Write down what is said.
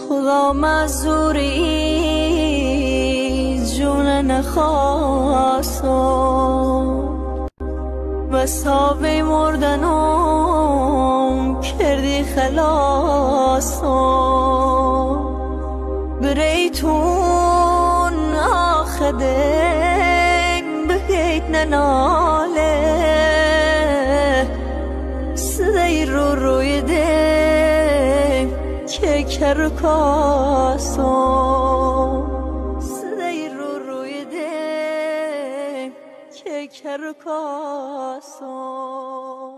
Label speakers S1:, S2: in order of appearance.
S1: خدا مزوری جون نخواستم وسابه مردنم کردی خلاصم بریتون آخدن بهیت نناله صدای روی دن که کرکاسم صدای روی دن که کرکاسم